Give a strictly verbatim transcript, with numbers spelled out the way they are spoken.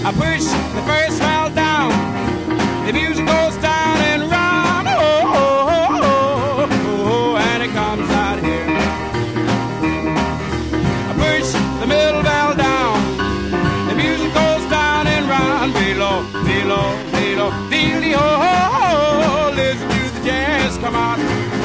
I push the first valve down. The music goes down and round. Oh, oh, oh, oh, oh, and it comes out here. I push the middle valve down. The music goes down and round. Below, below, below, below, oh, oh, oh, listen to the jazz come on.